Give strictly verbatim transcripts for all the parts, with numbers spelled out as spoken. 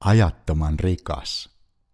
Ajattoman rikas.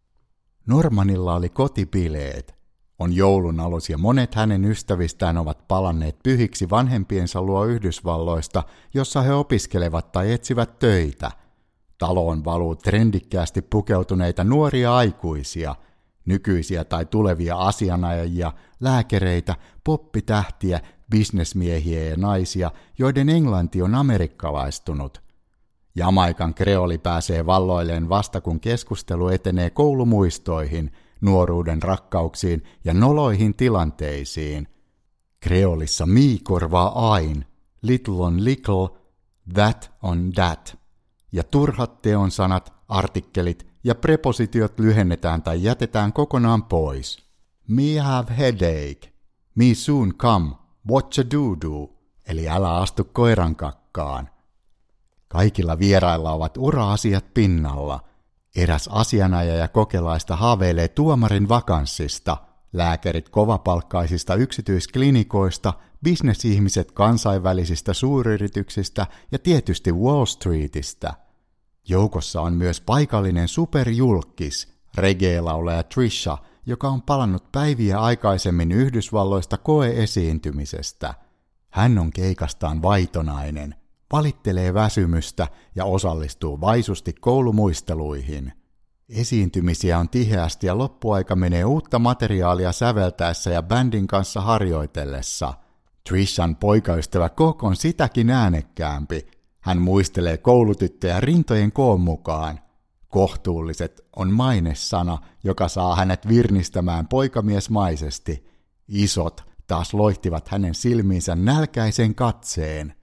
Normanilla oli kotibileet. On joulun alus ja monet hänen ystävistään ovat palanneet pyhiksi vanhempiensa luo Yhdysvalloista, jossa he opiskelevat tai etsivät töitä. Taloon valuu trendikkäästi pukeutuneita nuoria aikuisia, nykyisiä tai tulevia asianajajia, lääkäreitä, poppitähtiä, bisnesmiehiä ja naisia, joiden englanti on amerikkalaistunut. Jamaikan kreoli pääsee valloilleen vasta kun keskustelu etenee koulumuistoihin, nuoruuden rakkauksiin ja noloihin tilanteisiin. Kreolissa me korvaa ain, little on little, that on that, ja turhat teonsanat, artikkelit ja prepositiot lyhennetään tai jätetään kokonaan pois. Me have headache, me soon come, what you do do, eli älä astu koiran kakkaan. Kaikilla vierailla ovat ura-asiat pinnalla. Eräs asianajaja kokelaista haaveilee tuomarin vakanssista, lääkärit kovapalkkaisista yksityisklinikoista, bisnesihmiset kansainvälisistä suuryrityksistä ja tietysti Wall Streetistä. Joukossa on myös paikallinen superjulkkis, reggae-laulaja Trisha, joka on palannut päiviä aikaisemmin Yhdysvalloista koeesiintymisestä. Hän on keikastaan vaitonainen, valittelee väsymystä ja osallistuu vaisusti koulumuisteluihin. Esiintymisiä on tiheästi ja loppuaika menee uutta materiaalia säveltäessä ja bändin kanssa harjoitellessa. Trishan poikaystävä Cook on sitäkin äänekkäämpi. Hän muistelee koulutyttöjä rintojen koon mukaan. Kohtuulliset on mainesana, joka saa hänet virnistämään poikamiesmaisesti. Isot taas loihtivat hänen silmiinsä nälkäisen katseen.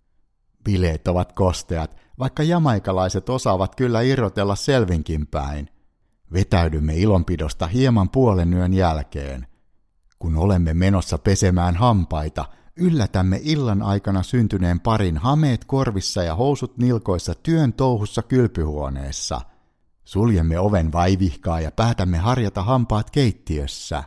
Bileet ovat kosteat, vaikka jamaikalaiset osaavat kyllä irrotella selvinkin päin. Vetäydymme ilonpidosta hieman puolen yön jälkeen. Kun olemme menossa pesemään hampaita, yllätämme illan aikana syntyneen parin hameet korvissa ja housut nilkoissa työn touhussa kylpyhuoneessa. Suljemme oven vaivihkaa ja päätämme harjata hampaat keittiössä.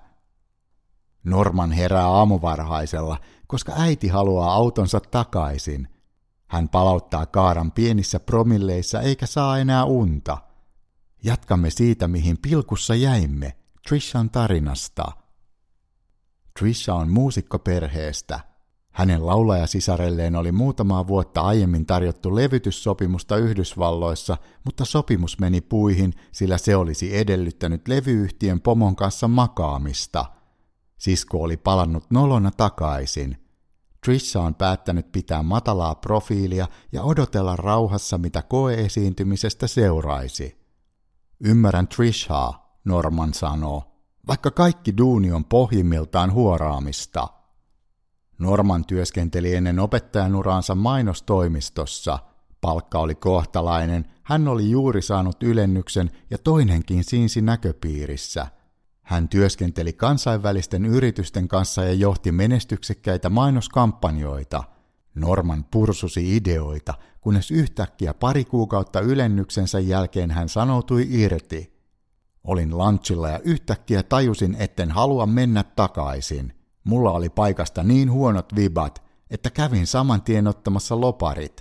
Norman herää aamuvarhaisella, koska äiti haluaa autonsa takaisin. Hän palauttaa kaaran pienissä promilleissa eikä saa enää unta. Jatkamme siitä, mihin pilkussa jäimme, Trishan tarinasta. Trisha on muusikkoperheestä. Hänen laulajasisarelleen oli muutamaa vuotta aiemmin tarjottu levytyssopimusta Yhdysvalloissa, mutta sopimus meni puihin, sillä se olisi edellyttänyt levyyhtiön pomon kanssa makaamista. Sisko oli palannut nolona takaisin. Trisha on päättänyt pitää matalaa profiilia ja odotella rauhassa, mitä koeesiintymisestä seuraisi. Ymmärrän Trishaa, Norman sanoo, vaikka kaikki duuni on pohjimmiltaan huoraamista. Norman työskenteli ennen opettajanuraansa mainostoimistossa. Palkka oli kohtalainen, hän oli juuri saanut ylennyksen ja toinenkin siinsi näköpiirissä. Hän työskenteli kansainvälisten yritysten kanssa ja johti menestyksekkäitä mainoskampanjoita. Norman pursusi ideoita, kunnes yhtäkkiä pari kuukautta ylennyksensä jälkeen hän sanoutui irti. Olin lunchilla ja yhtäkkiä tajusin, etten halua mennä takaisin. Mulla oli paikasta niin huonot vibat, että kävin saman tien ottamassa loparit.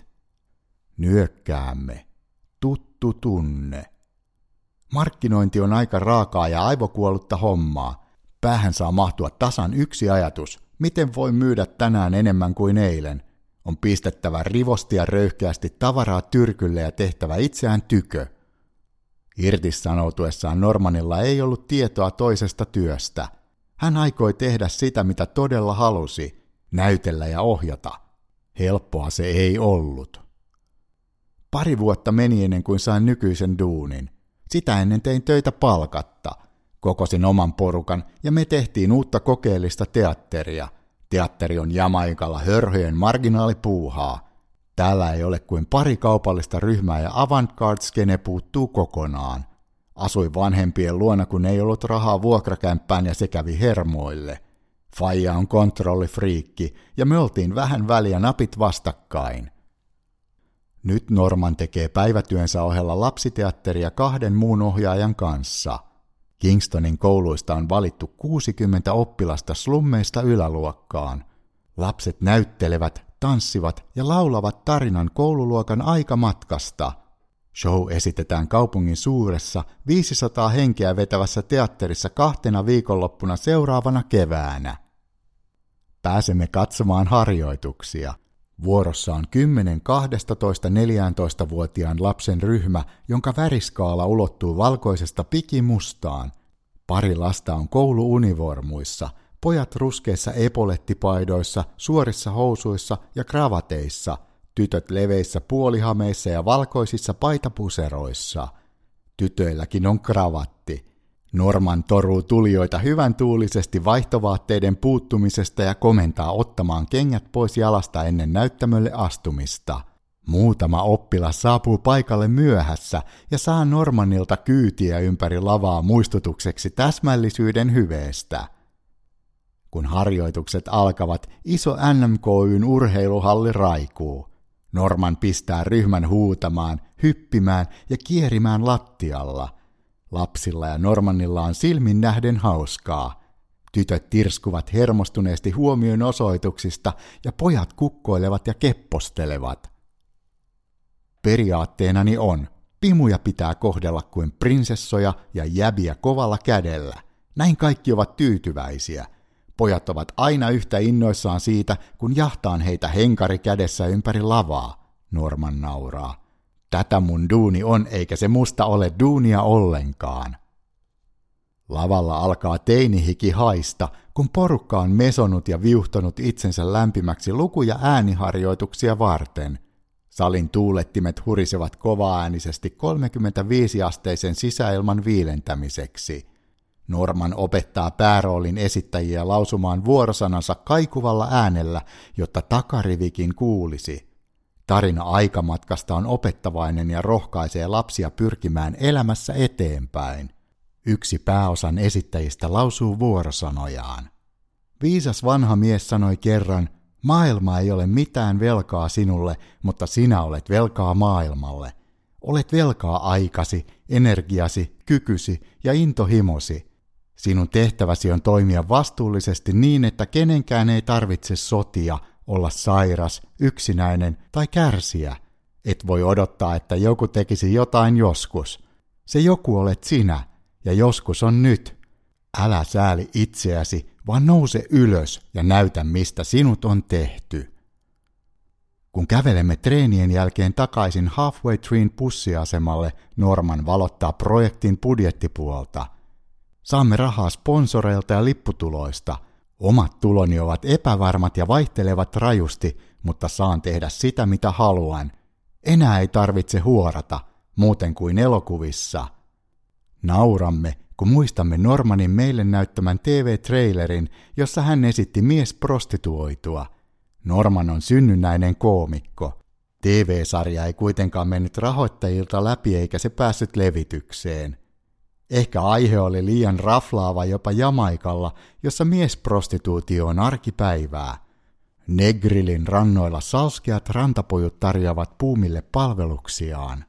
Nyökkäämme. Tuttu tunne. Markkinointi on aika raakaa ja aivokuollutta hommaa. Päähän saa mahtua tasan yksi ajatus. Miten voi myydä tänään enemmän kuin eilen? On pistettävä rivosti ja röyhkeästi tavaraa tyrkylle ja tehtävä itseään tykö. Irtisanoutuessaan Normanilla ei ollut tietoa toisesta työstä. Hän aikoi tehdä sitä, mitä todella halusi, näytellä ja ohjata. Helppoa se ei ollut. Pari vuotta meni ennen kuin sain nykyisen duunin. Sitä ennen tein töitä palkatta. Kokosin oman porukan ja me tehtiin uutta kokeellista teatteria. Teatteri on Jamaikalla hörhöjen marginaalipuuhaa. Täällä ei ole kuin pari kaupallista ryhmää ja avantgarde-skene puuttuu kokonaan. Asuin vanhempien luona, kun ei ollut rahaa vuokrakämppään ja se kävi hermoille. Faija on kontrollifriikki ja me oltiin vähän väliä napit vastakkain. Nyt Norman tekee päivätyönsä ohella lapsiteatteria kahden muun ohjaajan kanssa. Kingstonin kouluista on valittu kuusikymmentä oppilasta slummeista yläluokkaan. Lapset näyttelevät, tanssivat ja laulavat tarinan koululuokan aikamatkasta. Show esitetään kaupungin suuressa viisisataa henkeä vetävässä teatterissa kahtena viikonloppuna seuraavana keväänä. Pääsemme katsomaan harjoituksia. Vuorossa on kymmenen kaksitoista–neljätoista-vuotiaan lapsen ryhmä, jonka väriskaala ulottuu valkoisesta pikimustaan. Pari lasta on kouluunivormuissa, pojat ruskeissa epolettipaidoissa, suorissa housuissa ja kravateissa, tytöt leveissä puolihameissa ja valkoisissa paitapuseroissa. Tytöilläkin on kravatti. Norman toruu tulijoita hyvän tuulisesti vaihtovaatteiden puuttumisesta ja komentaa ottamaan kengät pois jalasta ennen näyttämölle astumista. Muutama oppilas saapuu paikalle myöhässä ja saa Normanilta kyytiä ympäri lavaa muistutukseksi täsmällisyyden hyveestä. Kun harjoitukset alkavat, iso N M K Y:n urheiluhalli raikuu. Norman pistää ryhmän huutamaan, hyppimään ja kierimään lattialla. Lapsilla ja Normanilla on silmin nähden hauskaa. Tytöt tirskuvat hermostuneesti huomionosoituksista ja pojat kukkoilevat ja keppostelevat. Periaatteenani on, pimuja pitää kohdella kuin prinsessoja ja jäbiä kovalla kädellä. Näin kaikki ovat tyytyväisiä. Pojat ovat aina yhtä innoissaan siitä, kun jahtaan heitä henkari kädessä ympäri lavaa, Norman nauraa. Tätä mun duuni on, eikä se musta ole duunia ollenkaan. Lavalla alkaa teinihiki haista, kun porukka on mesonut ja viuhtonut itsensä lämpimäksi luku- ja ääniharjoituksia varten. Salin tuulettimet hurisevat kovaäänisesti kolmekymmentäviisi-asteisen sisäilman viilentämiseksi. Norman opettaa pääroolin esittäjiä lausumaan vuorosanansa kaikuvalla äänellä, jotta takarivikin kuulisi. Tarina aikamatkasta on opettavainen ja rohkaisee lapsia pyrkimään elämässä eteenpäin. Yksi pääosan esittäjistä lausuu vuorosanojaan. Viisas vanha mies sanoi kerran, maailma ei ole mitään velkaa sinulle, mutta sinä olet velkaa maailmalle. Olet velkaa aikasi, energiasi, kykysi ja intohimosi. Sinun tehtäväsi on toimia vastuullisesti niin, että kenenkään ei tarvitse sotia, olla sairas, yksinäinen tai kärsiä. Et voi odottaa, että joku tekisi jotain joskus. Se joku olet sinä, ja joskus on nyt. Älä sääli itseäsi, vaan nouse ylös ja näytä, mistä sinut on tehty. Kun kävelemme treenien jälkeen takaisin Halfway Treen bussiasemalle, Norman valottaa projektin budjettipuolta. Saamme rahaa sponsoreilta ja lipputuloista. Omat tuloni ovat epävarmat ja vaihtelevat rajusti, mutta saan tehdä sitä mitä haluan. Enää ei tarvitse huorata, muuten kuin elokuvissa. Nauramme, kun muistamme Normanin meille näyttämän T V-trailerin, jossa hän esitti miesprostituoitua. Norman on synnynnäinen koomikko. T V-sarja ei kuitenkaan mennyt rahoittajilta läpi eikä se päässyt levitykseen. Ehkä aihe oli liian raflaava jopa Jamaikalla, jossa miesprostituutio on arkipäivää. Negrilin rannoilla salskeat rantapojut tarjoavat puumille palveluksiaan.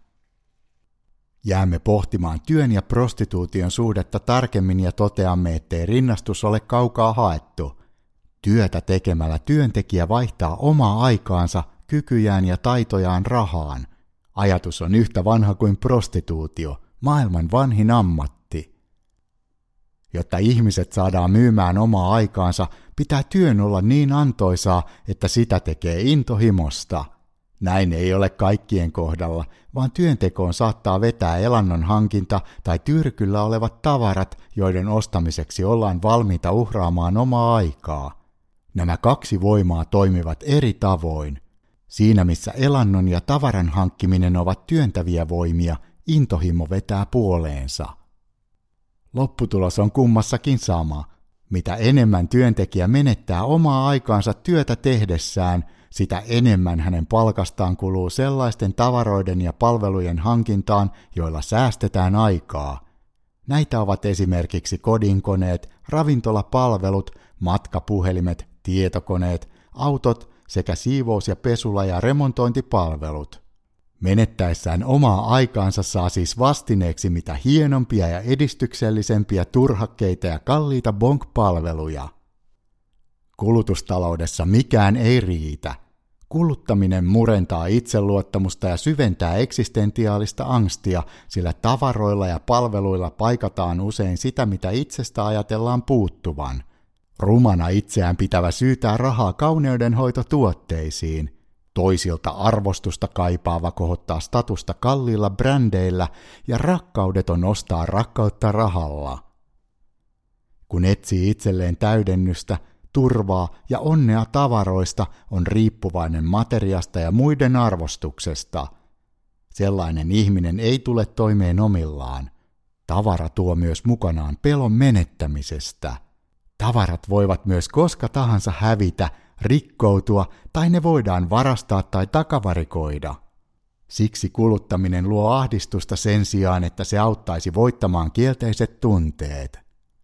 Jäämme pohtimaan työn ja prostituution suhdetta tarkemmin ja toteamme, ettei rinnastus ole kaukaa haettu. Työtä tekemällä työntekijä vaihtaa omaa aikaansa, kykyjään ja taitojaan rahaan. Ajatus on yhtä vanha kuin prostituutio, maailman vanhin ammatti. Jotta ihmiset saadaan myymään omaa aikaansa, pitää työn olla niin antoisaa, että sitä tekee intohimosta. Näin ei ole kaikkien kohdalla, vaan työntekoon saattaa vetää elannon hankinta tai tyrkyllä olevat tavarat, joiden ostamiseksi ollaan valmiita uhraamaan omaa aikaa. Nämä kaksi voimaa toimivat eri tavoin. Siinä missä elannon ja tavaran hankkiminen ovat työntäviä voimia, intohimo vetää puoleensa. Lopputulos on kummassakin sama. Mitä enemmän työntekijä menettää omaa aikaansa työtä tehdessään, sitä enemmän hänen palkastaan kuluu sellaisten tavaroiden ja palvelujen hankintaan, joilla säästetään aikaa. Näitä ovat esimerkiksi kodinkoneet, ravintolapalvelut, matkapuhelimet, tietokoneet, autot sekä siivous- ja pesula- ja remontointipalvelut. Menettäessään omaa aikaansa saa siis vastineeksi mitä hienompia ja edistyksellisempiä turhakkeita ja kalliita bonk-palveluja. Kulutustaloudessa mikään ei riitä. Kuluttaminen murentaa itseluottamusta ja syventää eksistentiaalista angstia, sillä tavaroilla ja palveluilla paikataan usein sitä, mitä itsestä ajatellaan puuttuvan. Rumana itseään pitävä syytää rahaa kauneudenhoitotuotteisiin. Toisilta arvostusta kaipaava kohottaa statusta kalliilla brändeillä ja rakkaudeton ostaa rakkautta rahalla. Kun etsii itselleen täydennystä, turvaa ja onnea tavaroista, on riippuvainen materiasta ja muiden arvostuksesta. Sellainen ihminen ei tule toimeen omillaan. Tavara tuo myös mukanaan pelon menettämisestä. Tavarat voivat myös koska tahansa hävitä, rikkoutua tai ne voidaan varastaa tai takavarikoida. Siksi kuluttaminen luo ahdistusta sen sijaan, että se auttaisi voittamaan kielteiset tunteet.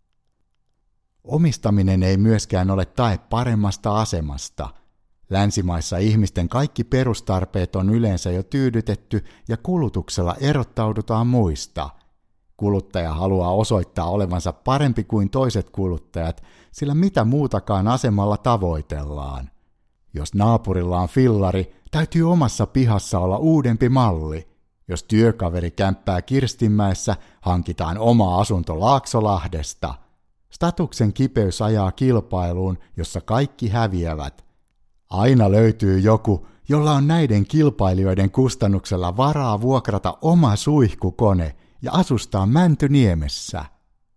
Omistaminen ei myöskään ole tae paremmasta asemasta. Länsimaissa ihmisten kaikki perustarpeet on yleensä jo tyydytetty ja kulutuksella erottaudutaan muista. Kuluttaja haluaa osoittaa olevansa parempi kuin toiset kuluttajat, sillä mitä muutakaan asemalla tavoitellaan. Jos naapurilla on fillari, täytyy omassa pihassa olla uudempi malli. Jos työkaveri kämppää Kirstinmäessä, hankitaan oma asunto Laaksolahdesta. Statuksen kipeys ajaa kilpailuun, jossa kaikki häviävät. Aina löytyy joku, jolla on näiden kilpailijoiden kustannuksella varaa vuokrata oma suihkukone ja asustaa Mäntyniemessä.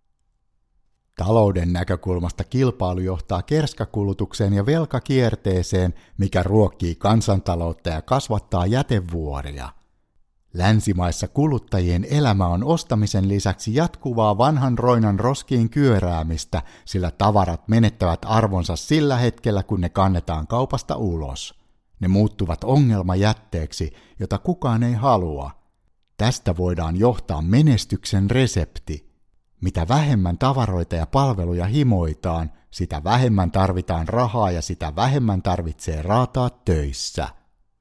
Talouden näkökulmasta kilpailu johtaa kerskakulutukseen ja velkakierteeseen, mikä ruokkii kansantaloutta ja kasvattaa jätevuoria. Länsimaissa kuluttajien elämä on ostamisen lisäksi jatkuvaa vanhan roinan roskiin kyöräämistä, sillä tavarat menettävät arvonsa sillä hetkellä, kun ne kannetaan kaupasta ulos. Ne muuttuvat ongelmajätteeksi, jota kukaan ei halua. Tästä voidaan johtaa menestyksen resepti. Mitä vähemmän tavaroita ja palveluja himoitaan, sitä vähemmän tarvitaan rahaa ja sitä vähemmän tarvitsee raataa töissä.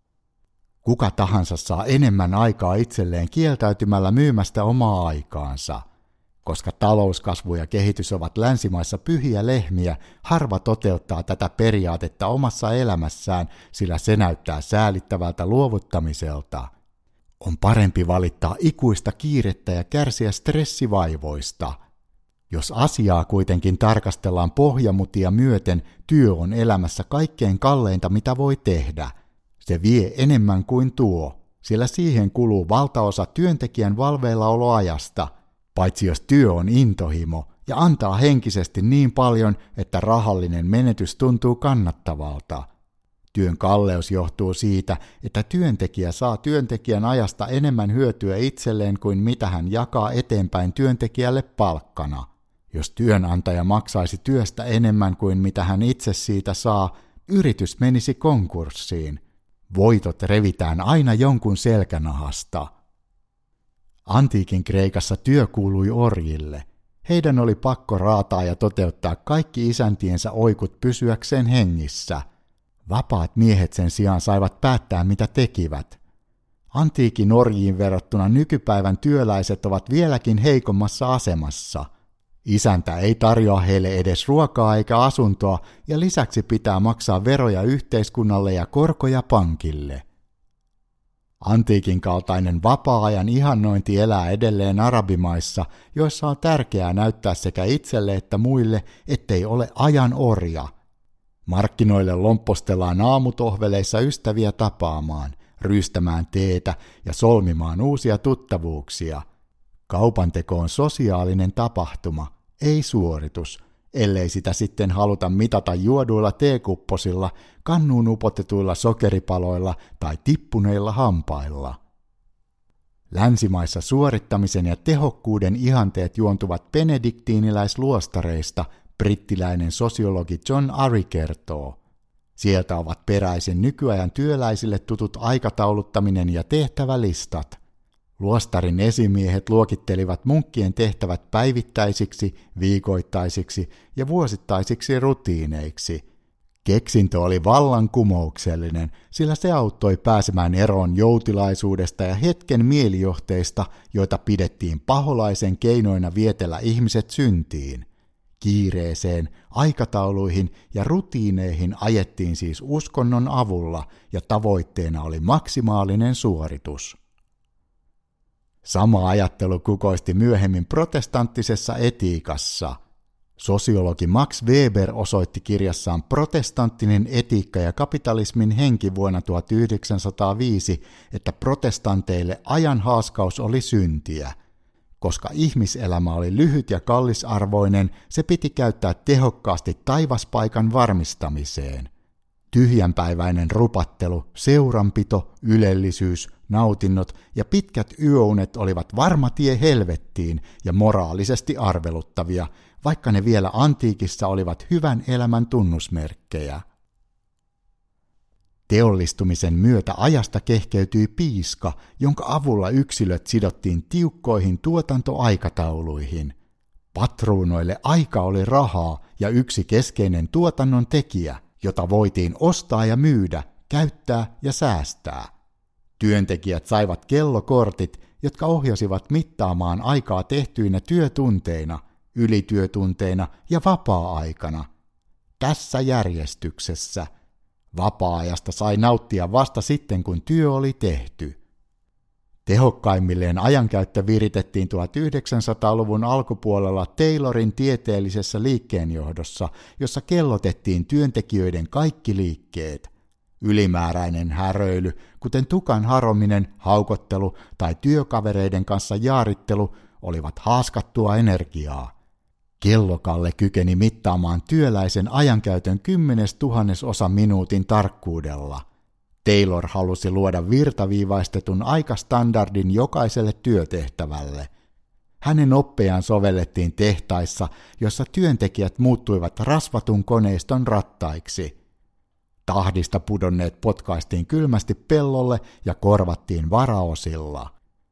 Kuka tahansa saa enemmän aikaa itselleen kieltäytymällä myymästä omaa aikaansa. Koska talouskasvu ja kehitys ovat länsimaissa pyhiä lehmiä, harva toteuttaa tätä periaatetta omassa elämässään, sillä se näyttää säälittävältä luovuttamiselta. On parempi valittaa ikuista kiirettä ja kärsiä stressivaivoista. Jos asiaa kuitenkin tarkastellaan pohjamutia myöten, työ on elämässä kaikkein kalleinta, mitä voi tehdä. Se vie enemmän kuin tuo, sillä siihen kuluu valtaosa työntekijän valveillaoloajasta, paitsi jos työ on intohimo ja antaa henkisesti niin paljon, että rahallinen menetys tuntuu kannattavalta. Työn kalleus johtuu siitä, että työntekijä saa työntekijän ajasta enemmän hyötyä itselleen kuin mitä hän jakaa eteenpäin työntekijälle palkkana. Jos työnantaja maksaisi työstä enemmän kuin mitä hän itse siitä saa, yritys menisi konkurssiin. Voitot revitään aina jonkun selkänahasta. Antiikin Kreikassa työ kuului orjille. Heidän oli pakko raataa ja toteuttaa kaikki isäntiensä oikut pysyäkseen hengissä. Vapaat miehet sen sijaan saivat päättää, mitä tekivät. Antiikin orjiin verrattuna nykypäivän työläiset ovat vieläkin heikommassa asemassa. Isäntä ei tarjoa heille edes ruokaa eikä asuntoa, ja lisäksi pitää maksaa veroja yhteiskunnalle ja korkoja pankille. Antiikin kaltainen vapaa-ajan ihannointi elää edelleen arabimaissa, joissa on tärkeää näyttää sekä itselle että muille, ettei ole ajan orja. Markkinoille lomppostellaan aamutohveleissa ystäviä tapaamaan, ryystämään teetä ja solmimaan uusia tuttavuuksia. Kaupanteko on sosiaalinen tapahtuma, ei suoritus, ellei sitä sitten haluta mitata juoduilla teekupposilla, kannuun upotetuilla sokeripaloilla tai tippuneilla hampailla. Länsimaissa suorittamisen ja tehokkuuden ihanteet juontuvat benediktiiniläisluostareista, brittiläinen sosiologi John Arry kertoo. Sieltä ovat peräisin nykyajan työläisille tutut aikatauluttaminen ja tehtävälistat. Luostarin esimiehet luokittelivat munkkien tehtävät päivittäisiksi, viikoittaisiksi ja vuosittaisiksi rutiineiksi. Keksintö oli vallankumouksellinen, sillä se auttoi pääsemään eroon joutilaisuudesta ja hetken mielijohteista, joita pidettiin paholaisen keinoina vietellä ihmiset syntiin. Kiireeseen, aikatauluihin ja rutiineihin ajettiin siis uskonnon avulla ja tavoitteena oli maksimaalinen suoritus. Sama ajattelu kukoisti myöhemmin protestanttisessa etiikassa. Sosiologi Max Weber osoitti kirjassaan Protestanttinen etiikka ja kapitalismin henki vuonna tuhatyhdeksänsataaviisi, että protestanteille ajan haaskaus oli syntiä. Koska ihmiselämä oli lyhyt ja kallisarvoinen, se piti käyttää tehokkaasti taivaspaikan varmistamiseen. Tyhjänpäiväinen rupattelu, seuranpito, ylellisyys, nautinnot ja pitkät yöunet olivat varma tie helvettiin ja moraalisesti arveluttavia, vaikka ne vielä antiikissa olivat hyvän elämän tunnusmerkkejä. Teollistumisen myötä ajasta kehkeytyi piiska, jonka avulla yksilöt sidottiin tiukkoihin tuotantoaikatauluihin. Patruunoille aika oli rahaa ja yksi keskeinen tuotannon tekijä, jota voitiin ostaa ja myydä, käyttää ja säästää. Työntekijät saivat kellokortit, jotka ohjasivat mittaamaan aikaa tehtyinä työtunteina, ylityötunteina ja vapaa-aikana. Tässä järjestyksessä. Vapaa-ajasta sai nauttia vasta sitten, kun työ oli tehty. Tehokkaimmilleen ajankäyttö viritettiin tuhatyhdeksänsataaluvun alkupuolella Taylorin tieteellisessä liikkeenjohdossa, jossa kellotettiin työntekijöiden kaikki liikkeet. Ylimääräinen häröily, kuten tukan harominen, haukottelu tai työkavereiden kanssa jaarittelu, olivat haaskattua energiaa. Kellokalle kykeni mittaamaan työläisen ajankäytön kymmenes tuhannesosa minuutin tarkkuudella. Taylor halusi luoda virtaviivaistetun aikastandardin jokaiselle työtehtävälle. Hänen oppejaan sovellettiin tehtaissa, jossa työntekijät muuttuivat rasvatun koneiston rattaiksi. Tahdista pudonneet potkaistiin kylmästi pellolle ja korvattiin varaosilla.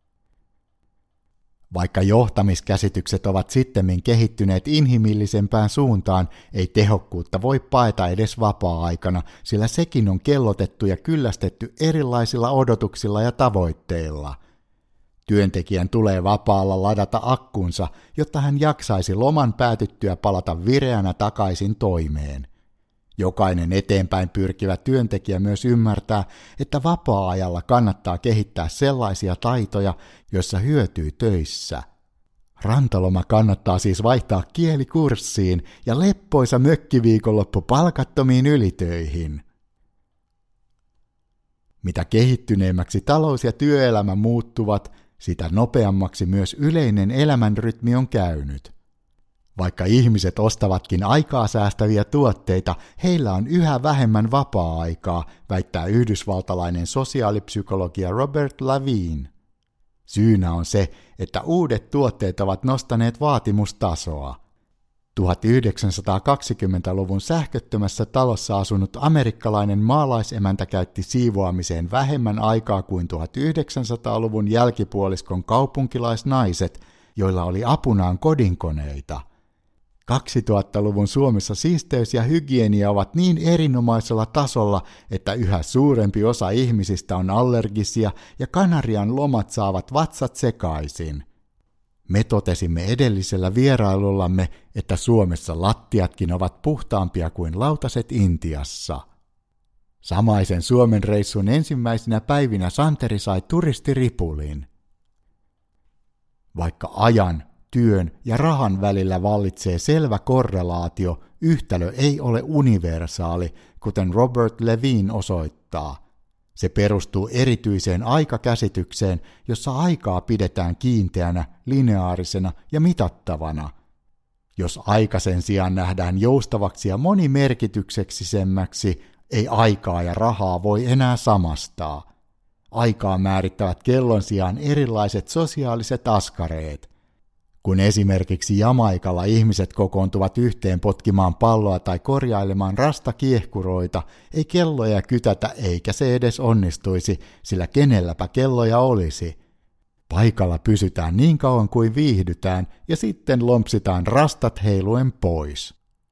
Vaikka johtamiskäsitykset ovat sittemmin kehittyneet inhimillisempään suuntaan, ei tehokkuutta voi paeta edes vapaa-aikana, sillä sekin on kellotettu ja kyllästetty erilaisilla odotuksilla ja tavoitteilla. Työntekijän tulee vapaalla ladata akkunsa, jotta hän jaksaisi loman päätyttyä palata vireänä takaisin toimeen. Jokainen eteenpäin pyrkivä työntekijä myös ymmärtää, että vapaa-ajalla kannattaa kehittää sellaisia taitoja, joissa hyötyy töissä. Rantaloma kannattaa siis vaihtaa kielikurssiin ja leppoisa mökkiviikonloppu palkattomiin ylitöihin. Mitä kehittyneemmäksi talous ja työelämä muuttuvat, sitä nopeammaksi myös yleinen elämänrytmi on käynyt. Vaikka ihmiset ostavatkin aikaa säästäviä tuotteita, heillä on yhä vähemmän vapaa-aikaa, väittää yhdysvaltalainen sosiaalipsykologia Robert Levine. Syynä on se, että uudet tuotteet ovat nostaneet vaatimustasoa. tuhatyhdeksänsataakaksikymmentäluvun sähköttömässä talossa asunut amerikkalainen maalaisemäntä käytti siivoamiseen vähemmän aikaa kuin tuhatyhdeksänsataaluvun jälkipuoliskon kaupunkilaisnaiset, joilla oli apunaan kodinkoneita. kaksituhattaluvun Suomessa siisteys ja hygienia ovat niin erinomaisella tasolla, että yhä suurempi osa ihmisistä on allergisia ja Kanarian lomat saavat vatsat sekaisin. Me totesimme edellisellä vierailullamme, että Suomessa lattiatkin ovat puhtaampia kuin lautaset Intiassa. Samaisen Suomen reissun ensimmäisinä päivinä Santeri sai turistiripulin. Vaikka ajan, työn ja rahan välillä vallitsee selvä korrelaatio, yhtälö ei ole universaali, kuten Robert Levine osoittaa. Se perustuu erityiseen aikakäsitykseen, jossa aikaa pidetään kiinteänä, lineaarisena ja mitattavana. Jos aika sen sijaan nähdään joustavaksi ja monimerkitykseksisemmäksi, ei aikaa ja rahaa voi enää samastaa. Aikaa määrittävät kellon sijaan erilaiset sosiaaliset askareet. Kun esimerkiksi Jamaikalla ihmiset kokoontuvat yhteen potkimaan palloa tai korjailemaan rastakiehkuroita, ei kelloja kytätä eikä se edes onnistuisi, sillä kenelläpä kelloja olisi. Paikalla pysytään niin kauan kuin viihdytään ja sitten lompsitaan rastat heiluen pois.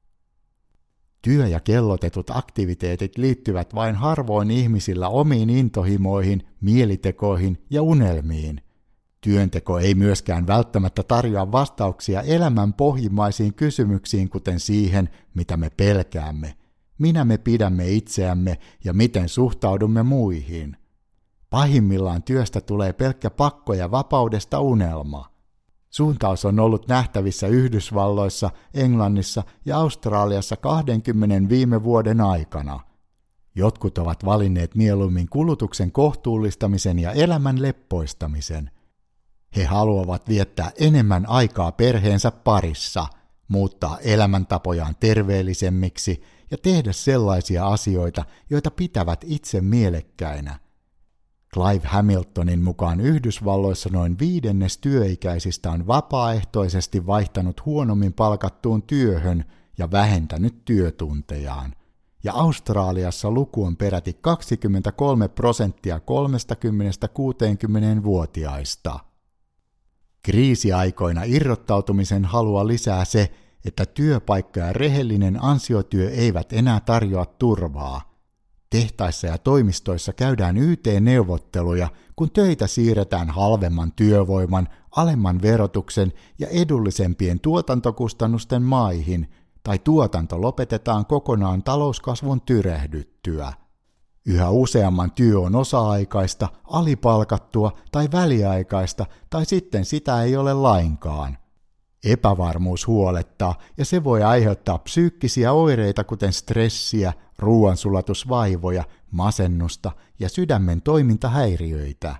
Työ- ja kellotetut aktiviteetit liittyvät vain harvoin ihmisillä omiin intohimoihin, mielitekoihin ja unelmiin. Työnteko ei myöskään välttämättä tarjoa vastauksia elämän pohjimmaisiin kysymyksiin, kuten siihen, mitä me pelkäämme, minä me pidämme itseämme ja miten suhtaudumme muihin. Pahimmillaan työstä tulee pelkkä pakko ja vapaudesta unelma. Suuntaus on ollut nähtävissä Yhdysvalloissa, Englannissa ja Australiassa kahdenkymmenen viime vuoden aikana. Jotkut ovat valinneet mieluummin kulutuksen kohtuullistamisen ja elämän leppoistamisen. He haluavat viettää enemmän aikaa perheensä parissa, muuttaa elämäntapojaan terveellisemmiksi ja tehdä sellaisia asioita, joita pitävät itse mielekkäinä. Clive Hamiltonin mukaan Yhdysvalloissa noin viidennes työikäisistä on vapaaehtoisesti vaihtanut huonommin palkattuun työhön ja vähentänyt työtuntejaan, ja Australiassa luku on peräti kaksikymmentäkolme prosenttia kolmekymmentä-kuusikymmentävuotiaista. Kriisiaikoina irrottautumisen halua lisää se, että työpaikka ja rehellinen ansiotyö eivät enää tarjoa turvaa. Tehtaissa ja toimistoissa käydään Y T-neuvotteluja, kun töitä siirretään halvemman työvoiman, alemman verotuksen ja edullisempien tuotantokustannusten maihin, tai tuotanto lopetetaan kokonaan talouskasvun tyrehdyttyä. Yhä useamman työ on osa-aikaista, alipalkattua tai väliaikaista, tai sitten sitä ei ole lainkaan. Epävarmuus huolettaa, ja se voi aiheuttaa psyykkisiä oireita kuten stressiä, ruoansulatusvaivoja, masennusta ja sydämen toimintahäiriöitä.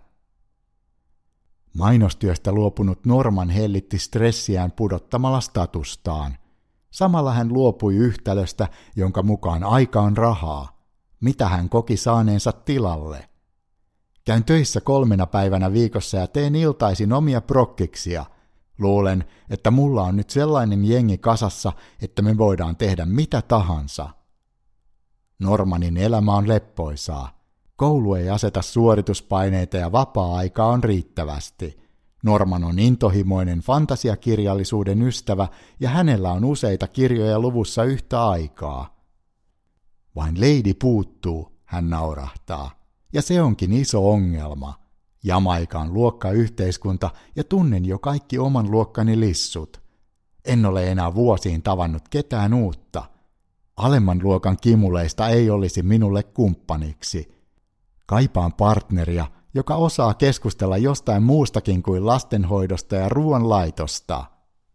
Mainostyöstä luopunut Norman hellitti stressiään pudottamalla statustaan. Samalla hän luopui yhtälöstä, jonka mukaan aika on rahaa. Mitä hän koki saaneensa tilalle? Käyn töissä kolmena päivänä viikossa ja teen iltaisin omia prokkiksia. Luulen, että mulla on nyt sellainen jengi kasassa, että me voidaan tehdä mitä tahansa. Normanin elämä on leppoisaa. Koulu ei aseta suorituspaineita ja vapaa-aikaa on riittävästi. Norman on intohimoinen fantasiakirjallisuuden ystävä ja hänellä on useita kirjoja luvussa yhtä aikaa. Vain Lady puuttuu, hän naurahtaa, ja se onkin iso ongelma. Jamaika on luokkayhteiskunta ja tunnen jo kaikki oman luokkani lissut. En ole enää vuosiin tavannut ketään uutta. Alemman luokan kimuleista ei olisi minulle kumppaniksi. Kaipaan partneria, joka osaa keskustella jostain muustakin kuin lastenhoidosta ja ruoanlaitosta.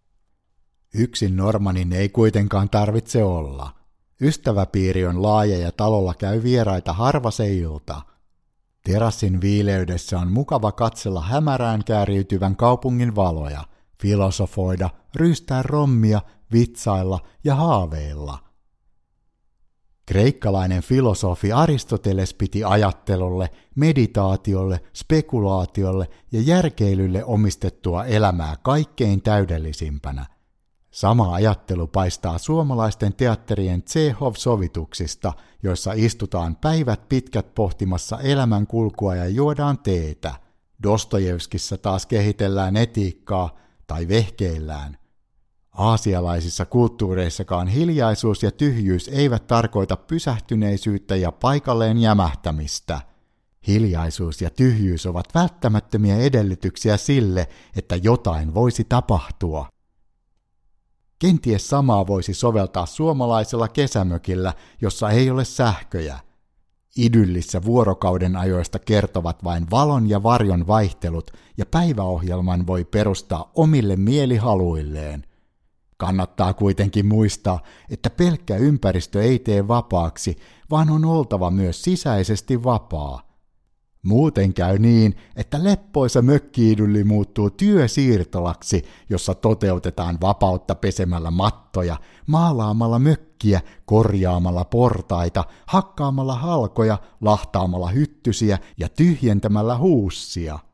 Yksin Normanin ei kuitenkaan tarvitse olla. Ystäväpiiri on laaja ja talolla käy vieraita harva se ilta. Terassin viileydessä on mukava katsella hämärään kääriytyvän kaupungin valoja, filosofoida, ryystää rommia, vitsailla ja haaveilla. Kreikkalainen filosofi Aristoteles piti ajattelulle, meditaatiolle, spekulaatiolle ja järkeilylle omistettua elämää kaikkein täydellisimpänä. Sama ajattelu paistaa suomalaisten teatterien Tšehov-sovituksista, joissa istutaan päivät pitkät pohtimassa elämän kulkua ja juodaan teetä. Dostojevskissa taas kehitellään etiikkaa tai vehkeillään. Aasialaisissa kulttuureissakaan hiljaisuus ja tyhjyys eivät tarkoita pysähtyneisyyttä ja paikalleen jämähtämistä. Hiljaisuus ja tyhjyys ovat välttämättömiä edellytyksiä sille, että jotain voisi tapahtua. Kenties samaa voisi soveltaa suomalaisella kesämökillä, jossa ei ole sähköjä. Idyllissä vuorokauden ajoista kertovat vain valon ja varjon vaihtelut, ja päiväohjelman voi perustaa omille mielihaluilleen. Kannattaa kuitenkin muistaa, että pelkkä ympäristö ei tee vapaaksi, vaan on oltava myös sisäisesti vapaa. Muuten käy niin, että leppoisa mökki-idylli muuttuu työsiirtolaksi, jossa toteutetaan vapautta pesemällä mattoja, maalaamalla mökkiä, korjaamalla portaita, hakkaamalla halkoja, lahtaamalla hyttysiä ja tyhjentämällä huussia.